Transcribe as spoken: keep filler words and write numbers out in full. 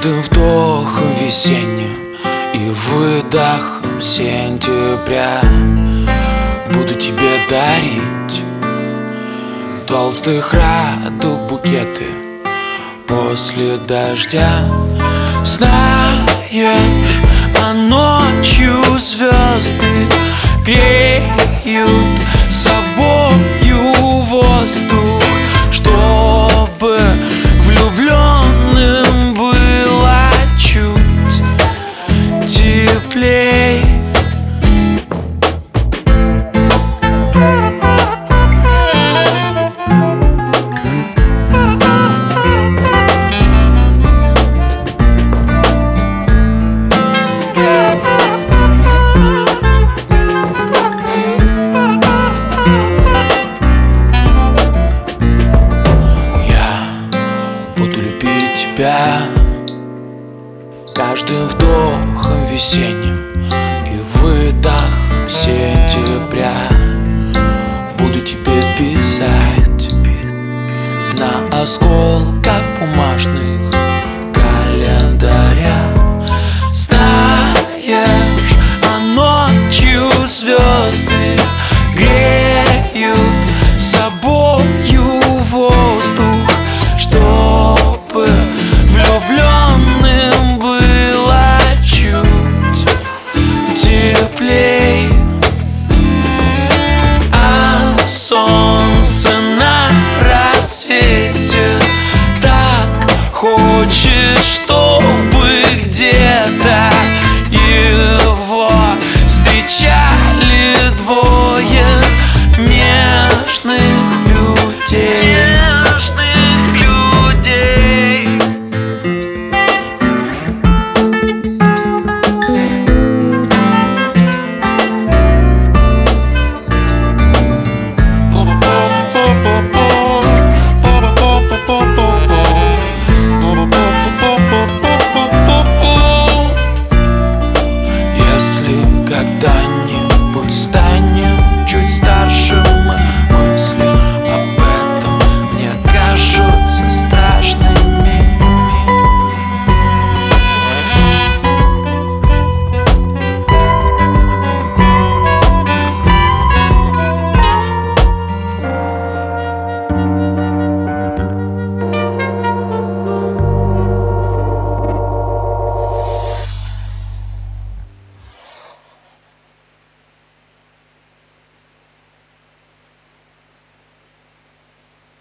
Каждым вдохом весенним и выдохом сентября буду тебе дарить толстых радуг букеты после дождя. Знаешь, а ночью звезды греют собою воздух, чтобы влюбленным было чуть теплей. Буду любить тебя каждым вдохом весенним и выдохом сентября. Буду тебе писать на осколках бумажных календаря. Знаешь, а ночью звезды греют собою воздух, чтобы влюбленным было чуть теплей. А солнце на рассвете так хочет, чтобы где-то его встречали двое нежных людей. Если когда-нибудь станем чуть старше,